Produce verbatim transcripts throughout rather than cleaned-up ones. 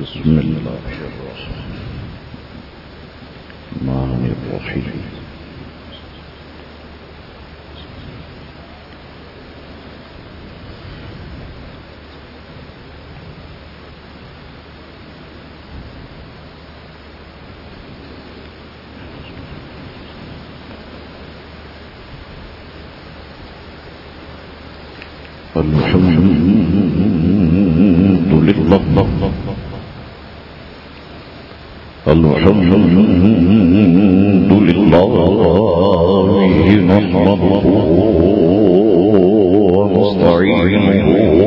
بسم الله الرحمن الرحيم الحمد لله الحمد لله نحمده ونستعينه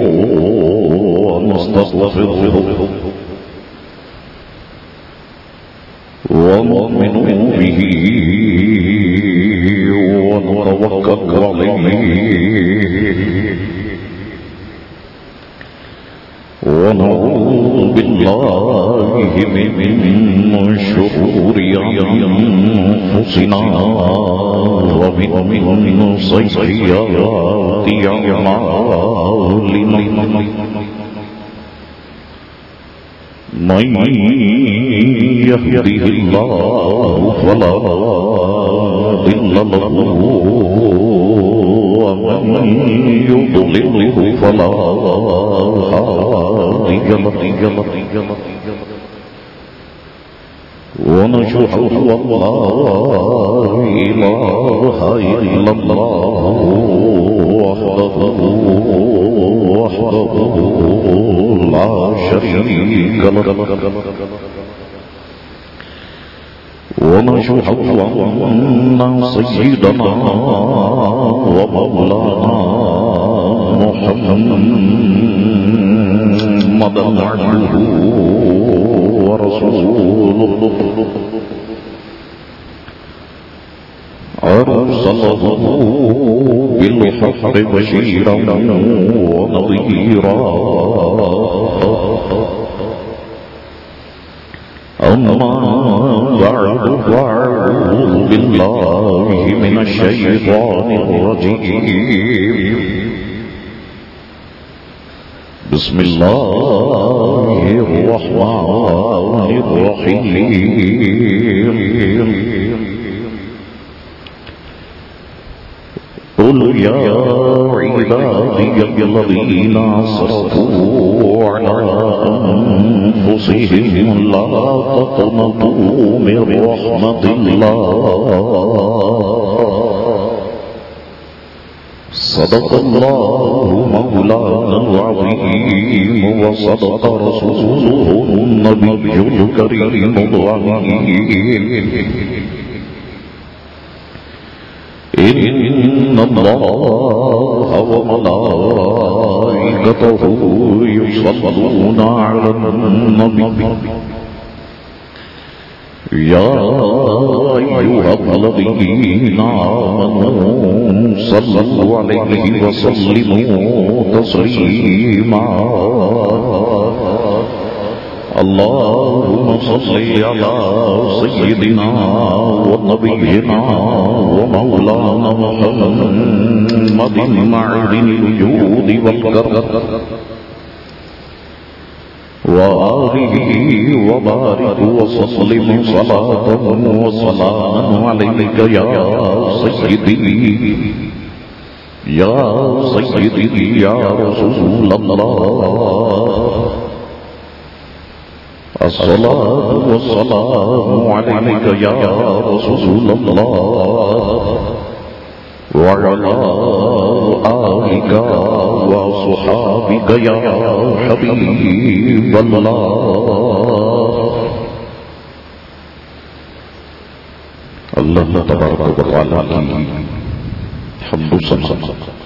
ونستغفره ونؤمن به ونتوكل عليه ونعوذ بالله من شرور أنفسنا ومن سيئات أعمالنا من يهده الله فلا مضل له ومن يضلله فلا هادي له ونشهد أن لا إله إلا الله وحده وحده لا شريك له ونشهد أن سيدنا ومولانا محمدا عبده ورسوله أرسله بالحق بشيرا ونذيرا أما بعد فأعوذ بالله من الشيطان الرجيم بسم الله الرحمن الرحيم قل يا عبادي الذين أسرفوا على أنفسهم لا تقنطوا من رحمة الله صدق الله مولانا العظيم وصدق رسوله النبي الكريم الرحيم إن الله وملائكته يصلون على النبي يا أيها الذين آمنوا صلوا عليه وسلموا تسليما اللهم صل على سيدنا ونبينا ومولانا محمد معدن الجود والكرم وآله وبارك وسلم صلاة وسلاما عليك يا سيدي يا سيدي يا رسول الله الصلاة والسلام عليك يا رسول الله وعلى آلك وصحابك يا حبيب الله اللہ تبارک و تعالی کی حمد و ثنا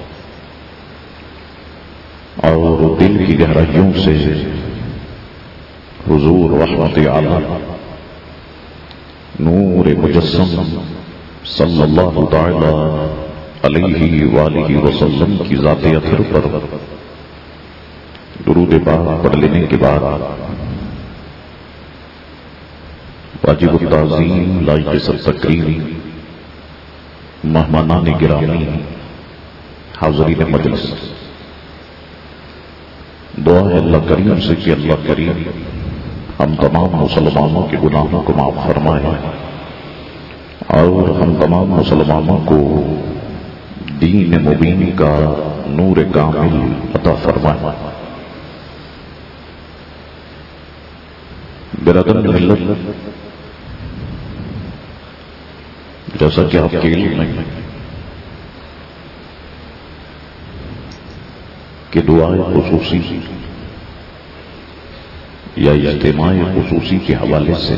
اور دل کی گہرائیوں سے حضور رحمت عالم نور مجسم صلی اللہ تعالی علیہ وآلہ وسلم کی ذات اطہر پر درود پاک پڑھ لینے کے بعد واجب التعظیم لائق سر تکریم مہمانان گرامی حاضرین مجلس دعا ہے اللہ کریم سے کہ اللہ کریم ہم تمام مسلمانوں کے گناہوں کو معاف فرمائے اور ہم تمام مسلمانوں کو دین مبین کا نور کامل عطا فرمائے۔ برادر ملت، جیسا کہ آپ کے علم میں کہ دعائے خصوصی یا اجتماع خصوصی کے حوالے سے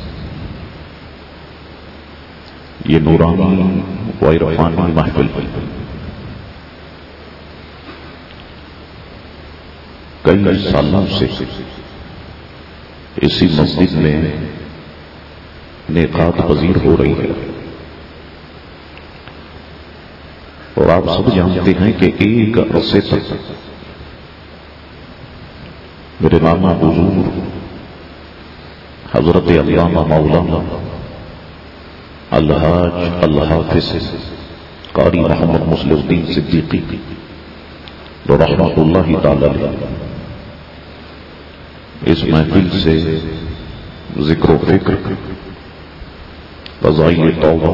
یہ نورانی و عرفانی محفل کئی سالوں سے اسی مسجد میں انعقاد پذیر ہو رہی ہے، اور آپ سب جانتے ہیں کہ ایک عرصے تک میرے نانا حضور حضرت علامہ مولانا الحاج الحافظ قاری محمد مصلح الدین صدیقی رحمۃ اللہ تعالی علیہ اس محفل سے ذکر و فکر، فضائل توبہ،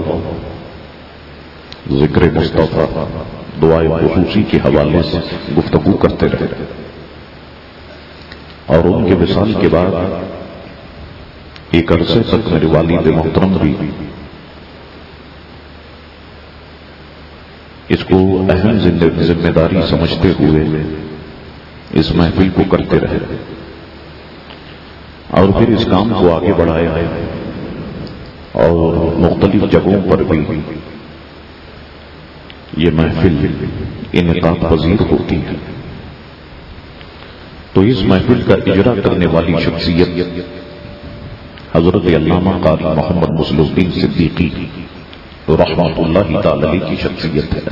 ذکر مصطفیٰ، دعائے خصوصی کے حوالے سے گفتگو کرتے رہے، اور ان کے وصال کے بعد ایک عرصے تک میرے والد محترم بھی اس کو اہم ذمہ داری سمجھتے ہوئے اس محفل کو کرتے رہے، اور پھر اس کام کو آگے بڑھایا ہے اور مختلف جگہوں پر بھی یہ محفل انعقاد پذیر ہوتی ہے۔ تو اس محفل کا اجرا کرنے والی شخصیت حضرت علامہ قاری محمد مصلح الدین صدیقی رحمۃ اللہ تعالی علیہ کی شخصیت ہے۔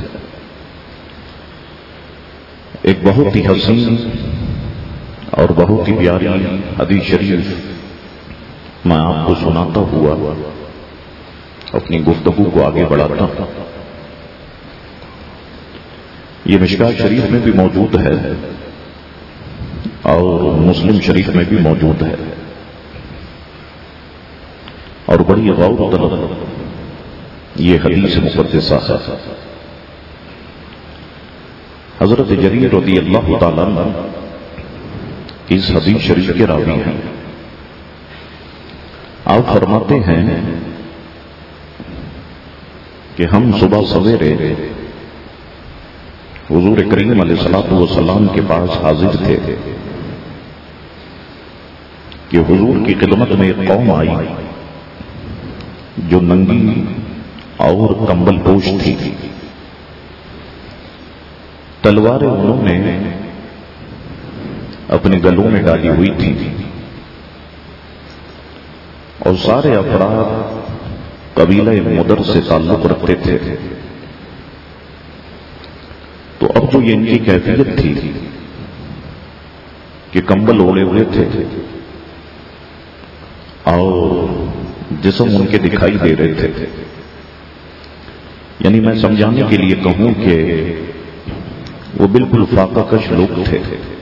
ایک بہت ہی حسین اور بہت ہی پیاری حدیث شریف میں آپ کو سناتا ہوا اپنی گفتگو کو آگے بڑھاتا ہوں۔ یہ مشکوٰۃ شریف میں بھی موجود ہے اور مسلم شریف میں بھی موجود ہے، اور بڑی غور و طلب یہ حدیث مقدسہ ہے۔ حضرت جریر رضی اللہ تعالیٰ عنہ اس حدیث شریف کے راوی ہیں۔ آپ فرماتے ہیں کہ ہم صبح سویرے حضور کریم علیہ الصلوۃ والسلام کے پاس حاضر تھے کہ حضور کی خدمت میں ایک قوم آئی جو ننگی اور کمبل پوش تھی، تلواریں انہوں نے اپنے گلوں میں ڈالی ہوئی تھی، اور سارے افراد قبیلہ مدر سے تعلق رکھتے تھے۔ تو اب جو یہ ان کی کیفیت تھی کہ کمبل اوڑے ہوئے تھے اور جسم ان کے دکھائی دے رہے تھے، یعنی میں سمجھانے کے لیے کہوں کہ وہ بالکل فاقہ کش لوگ تھے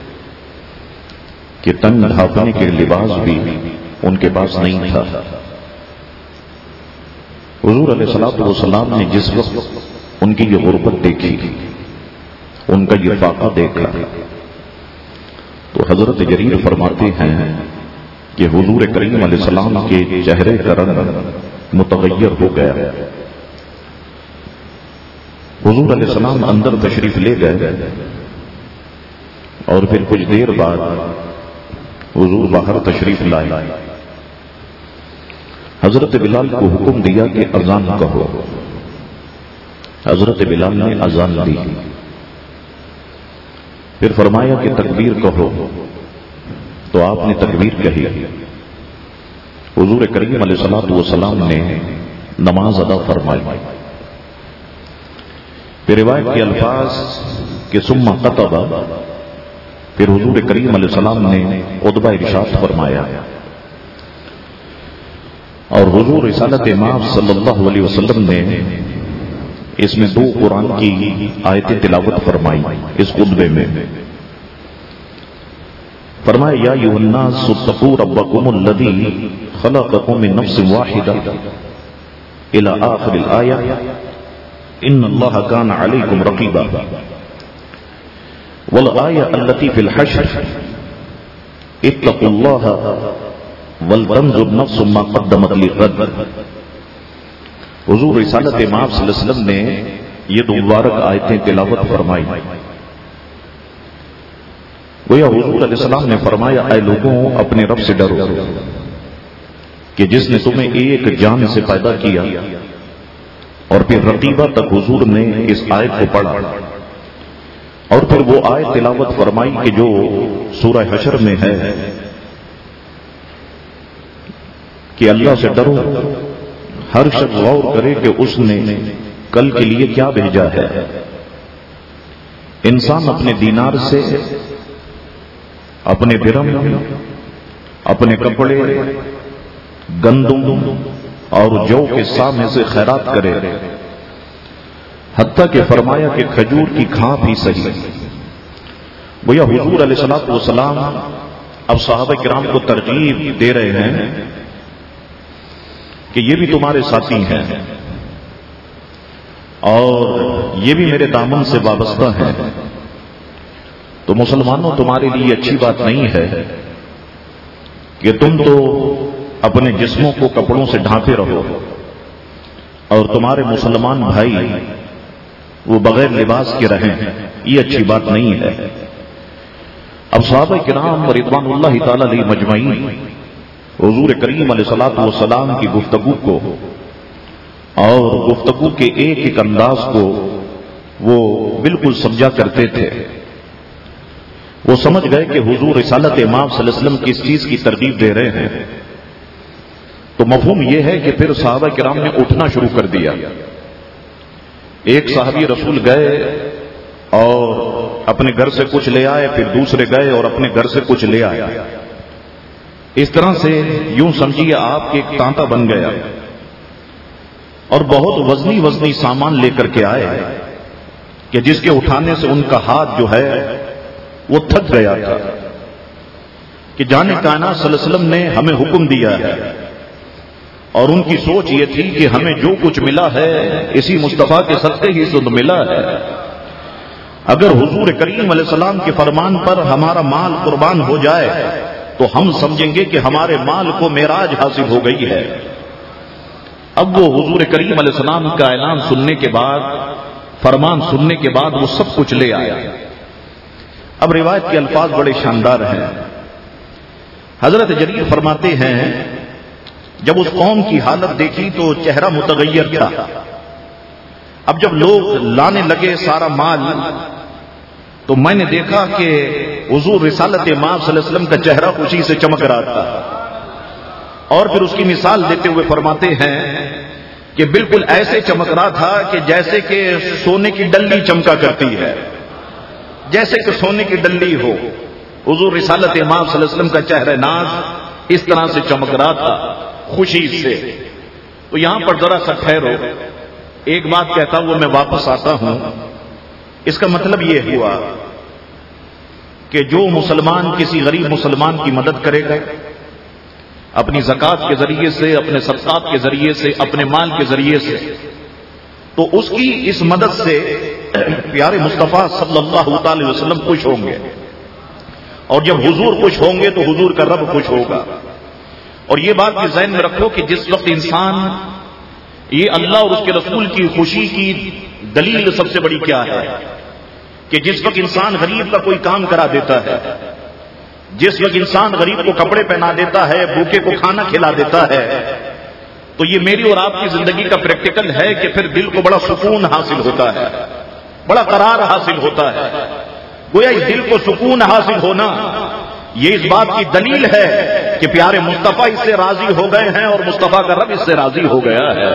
کہ تن ڈھانپنے کے لباس بھی ان کے پاس نہیں تھا۔ حضور علیہ الصلوۃ والسلام نے جس وقت ان کی یہ غربت دیکھی، ان کا یہ فاقہ دیکھا، تو حضرت جریر فرماتے ہیں کہ حضور کریم علیہ السلام کے چہرے کا رنگ متغیر ہو گیا۔ حضور علیہ السلام اندر تشریف لے گئے، اور پھر کچھ دیر بعد حضور باہر تشریف لائے۔ حضرت بلال کو حکم دیا کہ اذان کہو۔ حضرت بلال نے اذان دی، پھر فرمایا کہ تکبیر کہو، تو آپ نے تکبیر کہی۔ حضور کریم علیہ الصلوۃ والسلام نے نماز ادا فرمائی۔ پھر روایت کے الفاظ کہ ثم خطب، پھر حضور کریم علیہ السلام نے خطبہ ارشاد فرمایا، اور حضور رسالت مآب صلی اللہ علیہ وسلم نے اس میں دو قرآن کی آیتیں تلاوت فرمائی اس خطبے میں۔ فرمایا یا ایھا الناس اتقوا ربکم الذی خلقکم من نفس واحدہ الی آخر الآیہ ان اللہ کان علیکم رقیبا والآیہ التي فی الحشر اتقوا اللہ ولتنظر نفس ما قدمت لغد. حضور رسالت مآب صلی اللہ علیہ وسلم نے یہ دو مبارک آیتیں تلاوت فرمائی. گویا حضور علیہ السلام نے فرمایا اے لوگوں اپنے رب سے ڈرو کہ جس نے تمہیں ایک جان سے پیدا کیا. اور پھر رقیبہ تک حضور نے اس آیت کو پڑھا اور پھر وہ آیت تلاوت فرمائی کہ جو سورہ حشر میں ہے کہ اللہ سے ڈرو، ہر شخص غور کرے کہ اس نے کل کے لیے کیا بھیجا ہے. انسان اپنے دینار سے، اپنے درہم، اپنے کپڑے، گندم اور جو کے سامنے سے خیرات کرے، حتیٰ کہ فرمایا کہ کھجور کی کھاں بھی صحیح. گویا حضور علیہ الصلوۃ والسلام اب صحابہ کرام کو ترغیب دے رہے ہیں کہ یہ بھی تمہارے ساتھی ہیں اور یہ بھی میرے دامن سے وابستہ ہیں. تو مسلمانوں تمہارے لیے اچھی بات نہیں ہے کہ تم تو اپنے جسموں کو کپڑوں سے ڈھانپے رہو اور تمہارے مسلمان بھائی وہ بغیر لباس کے رہیں. یہ اچھی بات نہیں ہے. اب صحابہ کرام رضوان اللہ تعالی علیہ مجمعین حضور کریم علیہ الصلوۃ والسلام کی گفتگو کو اور گفتگو کے ایک ایک انداز کو وہ بالکل سمجھا کرتے تھے. وہ سمجھ گئے کہ حضور رسالت امام صلی اللہ علیہ وسلم کس چیز کی ترغیب دے رہے ہیں. تو مفہوم یہ ہے کہ پھر صحابہ کرام نے اٹھنا شروع کر دیا. ایک صحابی رسول گئے اور اپنے گھر سے کچھ لے آئے، پھر دوسرے گئے اور اپنے گھر سے کچھ لے آئے. اس طرح سے یوں سمجھیے آپ کے ایک تانتا بن گیا اور بہت وزنی وزنی سامان لے کر کے آئے کہ جس کے اٹھانے سے ان کا ہاتھ جو ہے وہ تھک گیا تھا. کہ جان کائنات صلی اللہ علیہ وسلم نے ہمیں حکم دیا ہے اور ان کی سوچ یہ تھی کہ ہمیں جو کچھ ملا ہے اسی مصطفیٰ کے صدقے ہی سے ملا ہے. اگر حضور کریم علیہ السلام کے فرمان پر ہمارا مال قربان ہو جائے تو ہم سمجھیں گے کہ ہمارے مال کو معراج حاصل ہو گئی ہے. اب وہ حضور کریم علیہ السلام کا اعلان سننے کے بعد، فرمان سننے کے بعد وہ سب کچھ لے آیا. اب روایت کے الفاظ بڑے شاندار ہیں. حضرت جریر فرماتے ہیں جب اس قوم کی حالت دیکھی تو چہرہ متغیر تھا. اب جب لوگ لانے لگے سارا مال تو میں نے دیکھا کہ حضور رسالت امام صلی اللہ علیہ وسلم کا چہرہ خوشی سے چمک رہا تھا. اور پھر اس کی مثال دیتے ہوئے فرماتے ہیں کہ بالکل ایسے چمک رہا تھا کہ جیسے کہ سونے کی ڈلی چمکا کرتی ہے، جیسے کہ سونے کی ڈلی ہو. حضور رسالت امام صلی اللہ علیہ وسلم کا چہرہ ناز اس طرح سے چمک رہا تھا خوشی سے. تو یہاں پر ذرا سا ٹھہرو، ایک بات کہتا ہوں میں واپس آتا ہوں. اس کا مطلب یہ ہوا کہ جو مسلمان کسی غریب مسلمان کی مدد کرے گا اپنی زکوٰۃ کے ذریعے سے، اپنے صدقات کے ذریعے سے، اپنے مال کے ذریعے سے، تو اس کی اس مدد سے پیارے مصطفیٰ صلی اللہ تعالی وسلم خوش ہوں گے. اور جب حضور خوش ہوں گے تو حضور کا رب خوش ہوگا. اور یہ بات بھی ذہن میں رکھو کہ جس وقت انسان، یہ اللہ اور اس کے رسول کی خوشی کی دلیل سب سے بڑی کیا ہے کہ جس وقت انسان غریب کا کوئی کام کرا دیتا ہے، جس وقت انسان غریب کو کپڑے پہنا دیتا ہے، بھوکے کو کھانا کھلا دیتا ہے، تو یہ میری اور آپ کی زندگی کا پریکٹیکل ہے کہ پھر دل کو بڑا سکون حاصل ہوتا ہے، بڑا قرار حاصل ہوتا ہے. گویا اس دل کو سکون حاصل ہونا یہ اس بات کی دلیل ہے کہ پیارے مصطفیٰ اس سے راضی ہو گئے ہیں اور مصطفیٰ کا رب اس سے راضی ہو گیا ہے.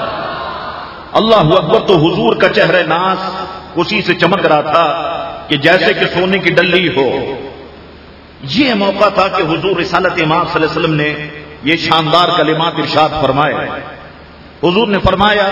اللہ اکبر. تو حضور کا چہرہ ناز خوشی سے چمک رہا تھا کہ جیسے کہ سونے کی ڈلی ہو. یہ موقع تھا کہ حضور رسالت امام صلی اللہ علیہ وسلم نے یہ شاندار کلمات ارشاد فرمائے. حضور نے فرمایا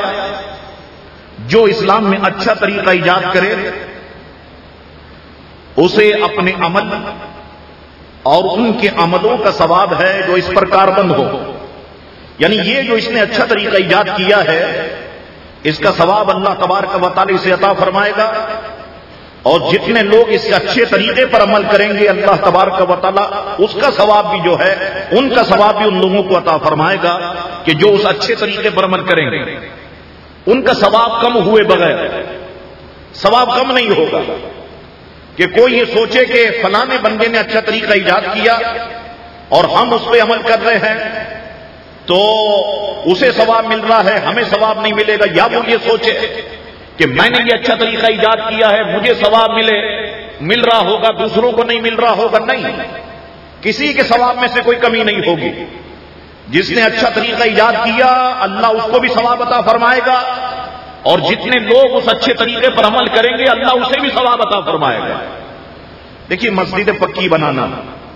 جو اسلام میں اچھا طریقہ ایجاد کرے اسے اپنے عمل اور ان کے عملوں کا ثواب ہے جو اس پر کاربند ہو. یعنی یہ جو اس نے اچھا طریقہ ایجاد کیا ہے اس کا ثواب اللہ تبارک و تعالی سے عطا فرمائے گا، اور جتنے لوگ اس اچھے طریقے پر عمل کریں گے اللہ تبارک و تعالی اس کا ثواب بھی جو ہے ان کا ثواب بھی ان لوگوں کو عطا فرمائے گا کہ جو اس اچھے طریقے پر عمل کریں گے. ان کا ثواب کم ہوئے بغیر ثواب کم نہیں ہوگا کہ کوئی یہ سوچے کہ فلاں بندے نے اچھا طریقہ ایجاد کیا اور ہم اس پہ عمل کر رہے ہیں تو اسے ثواب مل رہا ہے ہمیں ثواب نہیں ملے گا، یا وہ یہ سوچے کہ میں نے یہ اچھا طریقہ ایجاد کیا ہے مجھے ثواب ملے مل رہا ہوگا دوسروں کو نہیں مل رہا ہوگا. نہیں، کسی کے ثواب میں سے کوئی کمی نہیں ہوگی. جس نے اچھا طریقہ ایجاد کیا اللہ اس کو بھی ثواب عطا فرمائے گا، اور جتنے لوگ اس اچھے طریقے پر عمل کریں گے اللہ اسے بھی ثواب عطا فرمائے گا. دیکھیے مسجد پکی بنانا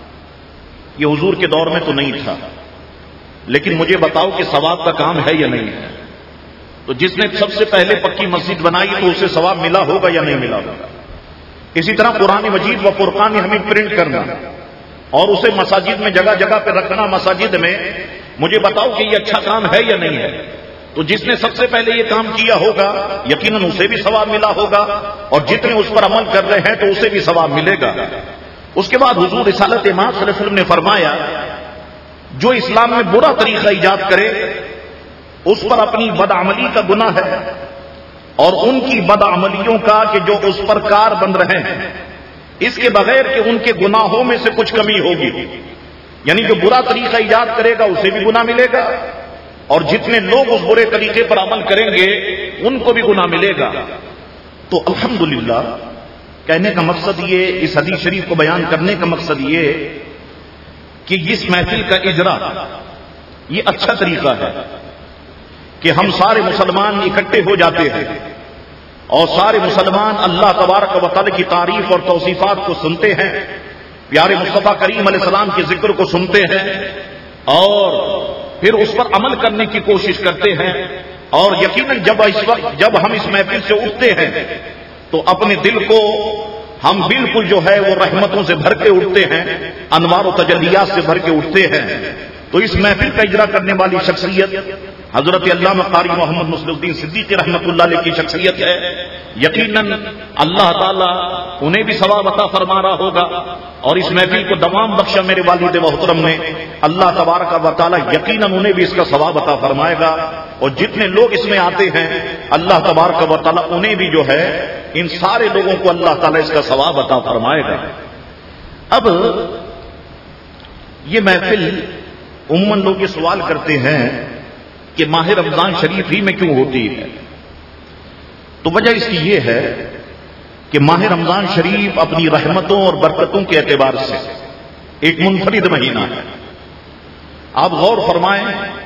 یہ حضور کے دور میں تو نہیں تھا، لیکن مجھے بتاؤ کہ ثواب کا کام ہے یا نہیں ہے؟ تو جس نے سب سے پہلے پکی مسجد بنائی تو اسے ثواب ملا ہوگا یا نہیں ملا ہوگا؟ اسی طرح قرآن مجید و فرقان ہمیں پرنٹ کرنا اور اسے مساجد میں جگہ جگہ پہ رکھنا مساجد میں، مجھے بتاؤ کہ یہ اچھا کام ہے یا نہیں ہے؟ تو جس نے سب سے پہلے یہ کام کیا ہوگا یقیناً اسے بھی ثواب ملا ہوگا، اور جتنے اس پر عمل کر رہے ہیں تو اسے بھی ثواب ملے گا. اس کے بعد حضور رسالت امام صلی اللہ علیہ وسلم نے فرمایا جو اسلام میں برا طریقہ ایجاد کرے اس پر اپنی بدعملی کا گناہ ہے، اور ان کی بدعملیوں کا کہ جو اس پر کار بند رہے ہیں اس کے بغیر کہ ان کے گناہوں میں سے کچھ کمی ہوگی. یعنی جو برا طریقہ ایجاد کرے گا اسے بھی گناہ ملے گا، اور جتنے لوگ اس برے طریقے پر عمل کریں گے ان کو بھی گناہ ملے گا. تو الحمدللہ کہنے کا مقصد یہ، اس حدیث شریف کو بیان کرنے کا مقصد یہ کہ اس محفل کا اجرا یہ اچھا طریقہ ہے کہ ہم سارے مسلمان اکٹھے ہو جاتے ہیں اور سارے مسلمان اللہ تبارک و تعالی کی تعریف اور توصیفات کو سنتے ہیں، پیارے مصطفیٰ کریم علیہ السلام کے ذکر کو سنتے ہیں اور پھر اس پر عمل کرنے کی کوشش کرتے ہیں. اور یقیناً جب اس وقت جب ہم اس محفل سے اٹھتے ہیں تو اپنے دل کو ہم بالکل جو ہے وہ رحمتوں سے بھر کے اٹھتے ہیں، انوار و تجلیات سے بھر کے اٹھتے ہیں. تو اس محفل کا اجرا کرنے والی شخصیت حضرت علامہ قاری محمد مسلم الدین صدیقی رحمۃ اللہ علیہ کی شخصیت ہے. یقیناً اللہ تعالیٰ انہیں بھی ثواب عطا فرما رہا ہوگا، اور اس محفل کو دوام بخشا میرے والد محترم نے، اللہ تبارک و تعالیٰ یقیناً انہیں بھی اس کا ثواب عطا فرمائے گا. اور جتنے لوگ اس میں آتے ہیں اللہ تبارک و تعالیٰ انہیں بھی جو ہے ان سارے لوگوں کو اللہ تعالیٰ اس کا ثواب عطا فرمائے گا. اب یہ محفل عموماً لوگ یہ سوال کرتے ہیں کہ ماہ رمضان شریف ہی میں کیوں ہوتی ہے؟ تو وجہ اس کی یہ ہے کہ ماہ رمضان شریف اپنی رحمتوں اور برکتوں کے اعتبار سے ایک منفرد مہینہ ہے. آپ غور فرمائیں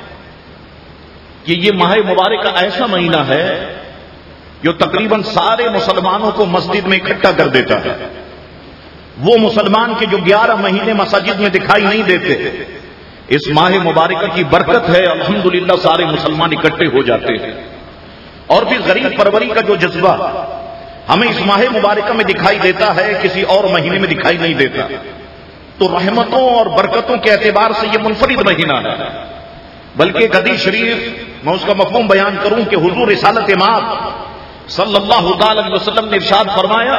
کہ یہ ماہ مبارکہ ایسا مہینہ ہے جو تقریباً سارے مسلمانوں کو مسجد میں اکٹھا کر دیتا ہے. وہ مسلمان کے جو گیارہ مہینے مساجد میں دکھائی نہیں دیتے، اس ماہ مبارکہ کی برکت ہے الحمدللہ سارے مسلمان اکٹھے ہو جاتے ہیں. اور پھر غریب پروری کا جو جذبہ ہمیں اس ماہ مبارکہ میں دکھائی دیتا ہے کسی اور مہینے میں دکھائی نہیں دیتا. تو رحمتوں اور برکتوں کے اعتبار سے یہ منفرد مہینہ ہے. بلکہ ایک حدیث شریف میں اس کا مفہوم بیان کروں کہ حضور رسالت امام صلی اللہ تعالی علیہ وسلم نے ارشاد فرمایا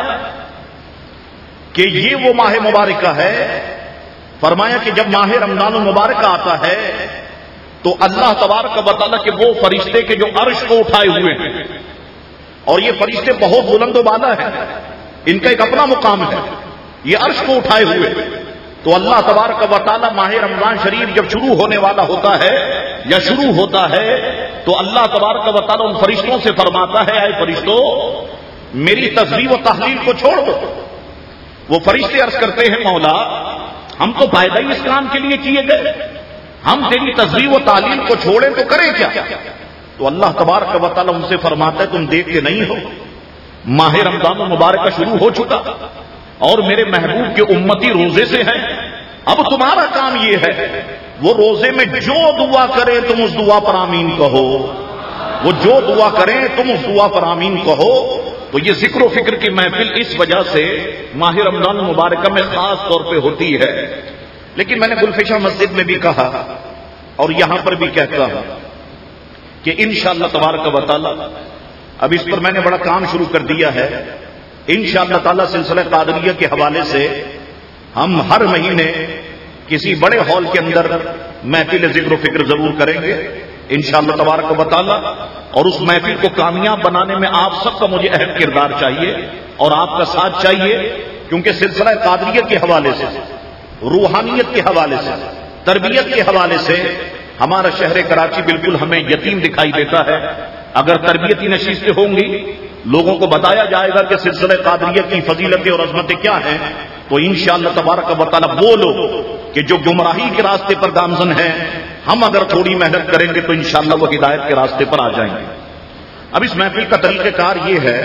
کہ یہ وہ ماہ مبارکہ ہے، فرمایا کہ جب ماہ رمضان المبارکہ آتا ہے تو اللہ تبارک و تعالیٰ کے وہ فرشتے کے جو عرش کو اٹھائے ہوئے ہیں، اور یہ فرشتے بہت بلند و بالا ہیں، ان کا ایک اپنا مقام ہے، یہ عرش کو اٹھائے ہوئے. تو اللہ تبارک و تعالیٰ ماہ رمضان شریف جب شروع ہونے والا ہوتا ہے یا شروع ہوتا ہے تو اللہ تبارک و تعالیٰ ان فرشتوں سے فرماتا ہے اے فرشتوں میری تسبیح و تحلیل کو چھوڑ دو. وہ فرشتے عرض کرتے ہیں مولا ہم تو فائدہ ہی اس کام کے لیے کیے گئے، ہم تیری تسبیح و تعلیل کو چھوڑیں تو کریں کیا؟ تو اللہ تبارک و تعالیٰ ان سے فرماتا ہے تم دیکھتے نہیں ہو ماہ رمضان المبارکہ شروع ہو چکا اور میرے محبوب کے امتی روزے سے ہیں. اب تمہارا کام یہ ہے وہ روزے میں جو دعا کرے تم اس دعا پر آمین کہو، وہ جو دعا کریں تم اس دعا پر آمین کہو. تو یہ ذکر و فکر کی محفل اس وجہ سے ماہ رمضان المبارکہ میں خاص طور پہ ہوتی ہے لیکن میں نے گلفشا مسجد میں بھی کہا اور یہاں پر بھی کہتا ہوں کہ انشاءاللہ تبارک و تعالی اب اس پر میں نے بڑا کام شروع کر دیا ہے. انشاءاللہ تعالی سلسلہ قادریہ کے حوالے سے ہم ہر مہینے کسی بڑے ہال کے اندر محفل ذکر و فکر ضرور کریں گے انشاءاللہ تبارک و تعالی. اور اس محفل کو کامیاب بنانے میں آپ سب کا مجھے اہم کردار چاہیے اور آپ کا ساتھ چاہیے، کیونکہ سلسلہ قادریہ کے حوالے سے، روحانیت کے حوالے سے، تربیت کے حوالے سے ہمارا شہر کراچی بالکل ہمیں یتیم دکھائی دیتا ہے. اگر تربیتی نشستیں ہوں گی، لوگوں کو بتایا جائے گا کہ سلسلہ قادریہ کی فضیلتیں اور عظمتیں کیا ہیں، تو انشاءاللہ تبارک و تعالی وہ لوگ کہ جو گمراہی کے راستے پر گامزن ہیں، ہم اگر تھوڑی محنت کریں گے تو انشاءاللہ وہ ہدایت کے راستے پر آ جائیں گے. اب اس محفل کا طریقہ کار یہ ہے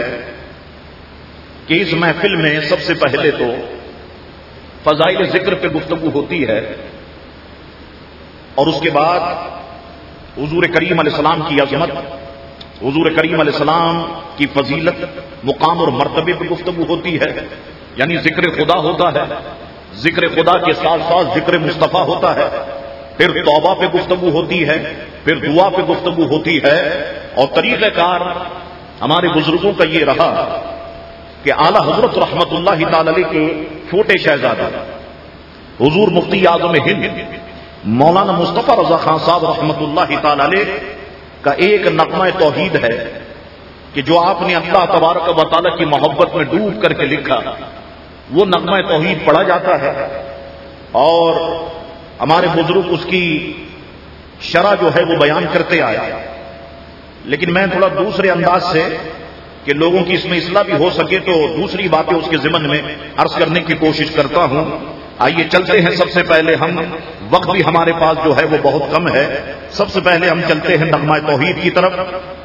کہ اس محفل میں سب سے پہلے تو فضائل ذکر پہ گفتگو ہوتی ہے، اور اس کے بعد حضور کریم علیہ السلام کی عظمت، حضور کریم علیہ السلام کی فضیلت، مقام اور مرتبے پہ گفتگو ہوتی ہے. یعنی ذکر خدا ہوتا ہے، ذکر خدا کے ساتھ ساتھ ذکر مصطفیٰ ہوتا ہے، پھر توبہ پہ گفتگو ہوتی ہے، پھر دعا پہ گفتگو ہوتی ہے. اور طریقہ کار ہمارے بزرگوں کا یہ رہا کہ اعلی حضرت رحمت اللہ تعالی علیہ کے چھوٹے شہزادہ حضور مفتی اعظم ہند مولانا مصطفیٰ رضا خان صاحب رحمت اللہ تعالی علیہ کا ایک نغمہ توحید ہے کہ جو آپ نے اللہ تبارک و تعالی کی محبت میں ڈوب کر کے لکھا، وہ نغمہ توحید پڑھا جاتا ہے اور ہمارے بزرگ اس کی شرح جو ہے وہ بیان کرتے آئے. لیکن میں تھوڑا دوسرے انداز سے کہ لوگوں کی اس میں اصلاح بھی ہو سکے تو دوسری باتیں اس کے ضمن میں عرض کرنے کی کوشش کرتا ہوں. آئیے چلتے ہیں. سب سے پہلے ہم، وقت بھی ہمارے پاس جو ہے وہ بہت کم ہے، سب سے پہلے ہم چلتے ہیں نغمہ توحید کی طرف.